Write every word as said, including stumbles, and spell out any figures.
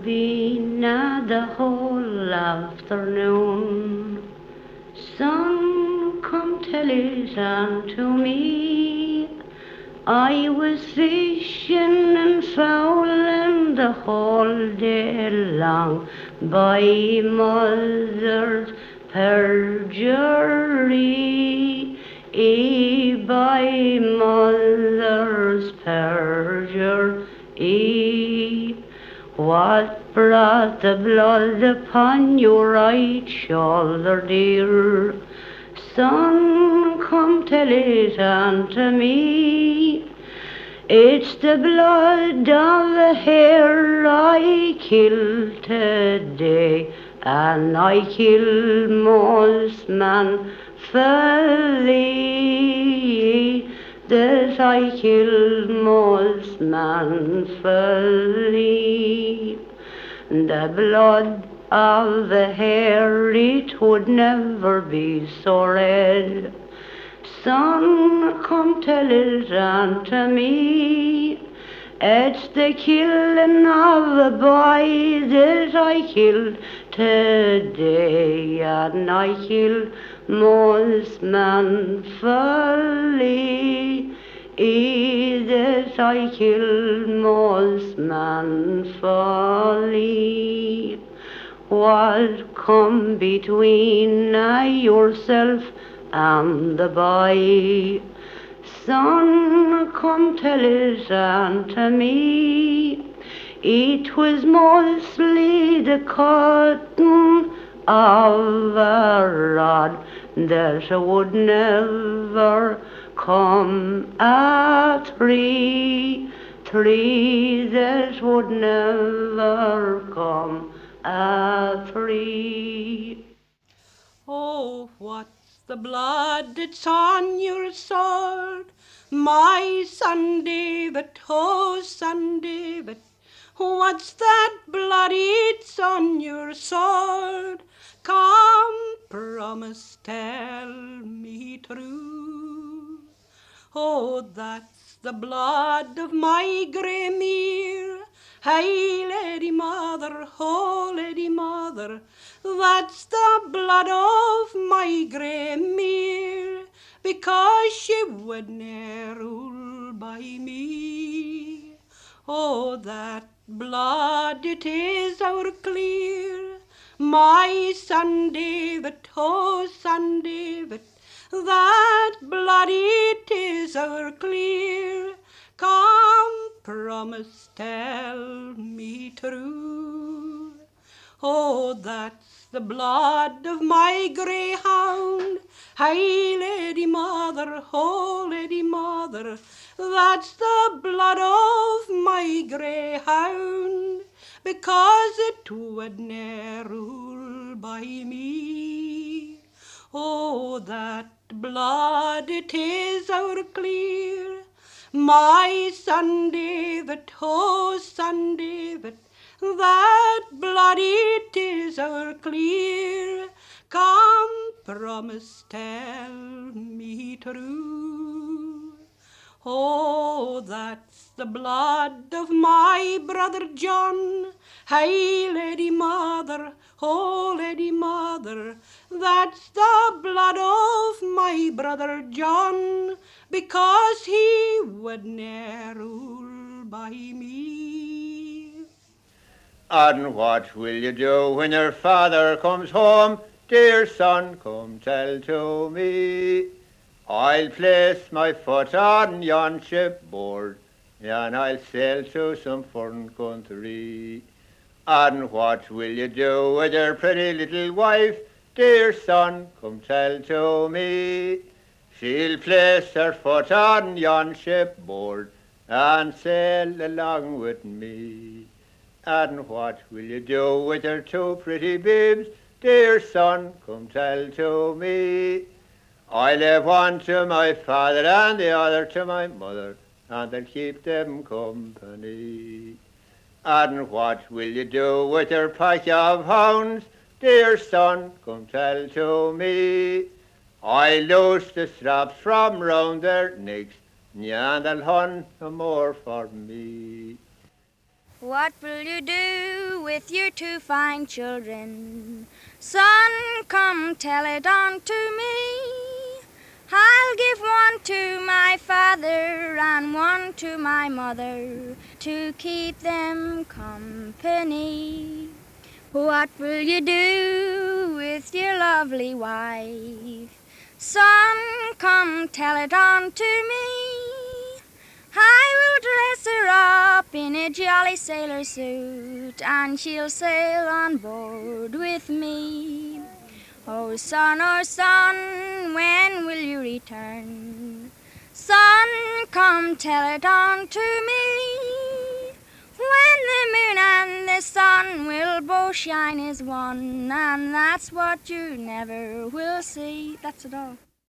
been uh, the whole afternoon. Son, come tell it unto me. I was fishing and fowling the whole day long by mother's perjury, eh, by mother's perjury. What brought the blood upon your right shoulder, dear? Son, come tell it unto me. It's the blood of a hare I killed today, and I killed most manfully, that I killed most manfully. The blood of the hare, it would never be so red. Son, come tell it unto me. It's the killing of a boy that I killed today, and I killed most manfully, eh, that I killed most manfully. What come between uh, yourself and the boy? Son, come tell it unto me. It was mostly the cutting of a rod that would never come a tree, tree that would never come a tree. Oh, what's the blood that's on your sword, my son David, oh son David? What's that blood it's on your sword? Come, promise, tell me true. Oh, that's the blood of my grey mare. Hey, lady mother, oh, lady mother, that's the blood of my grey mare, because she would ne'er rule by me. Oh, that blood, it is our clear, my son David, oh, son David, that blood, it is our clear. Come, promise, tell me true. Oh, that's the blood of my greyhound. Hey, lady mother, oh, lady mother, that's the blood of my greyhound, because it would ne'er rule by me. Oh, that blood, it is our clear, my son David, oh, son David, that blood, it is our clear. Come, promise, tell me true. Oh, that's the blood of my brother John. Hey, lady mother, oh, lady mother, that's the blood of my brother John, because he would ne'er rule by me. And what will you do when your father comes home? Dear son, come tell to me. I'll place my foot on yon shipboard, and I'll sail to some foreign country. And what will you do with your pretty little wife? Dear son, come tell to me. She'll place her foot on yon shipboard and sail along with me. And what will you do with your two pretty babes? Dear son, come tell to me. I'll have one to my father and the other to my mother, and I'll keep them company. And what will you do with your pack of hounds? Dear son, come tell to me. I'll loose the straps from round their necks, and they'll hunt no more for me. What will you do with your two fine children? Son, come tell it unto me. I'll give one to my father and one to my mother to keep them company. What will you do with your lovely wife? Son, come tell it unto me. I will dress her up in a jolly sailor suit, and she'll sail on board with me. Oh, son, oh, son, when will you return? Son, come tell it unto me. When the moon and the sun will both shine as one, and that's what you never will see. That's it all.